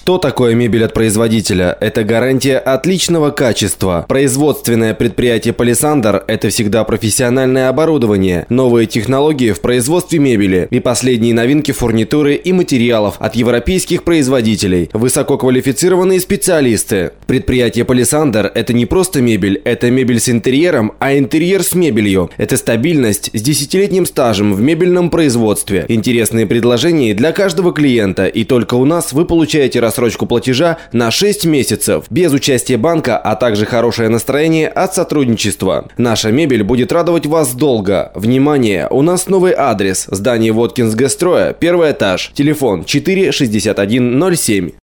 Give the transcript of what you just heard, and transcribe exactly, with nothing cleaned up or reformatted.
Что такое мебель от производителя? Это гарантия отличного качества. Производственное предприятие «Палисандр» – это всегда профессиональное оборудование, новые технологии в производстве мебели и последние новинки фурнитуры и материалов от европейских производителей, высококвалифицированные специалисты. Предприятие «Палисандр» – это не просто мебель, это мебель с интерьером, а интерьер с мебелью. Это стабильность с десятилетним стажем в мебельном производстве. Интересные предложения для каждого клиента, и только у нас вы получаете рассрочку платежа на шесть месяцев, без участия банка, а также хорошее настроение от сотрудничества. Наша мебель будет радовать вас долго. Внимание! У нас новый адрес. Здание Воткинс Гэстроя, первый этаж. Телефон четыре шестьдесят один ноль семь.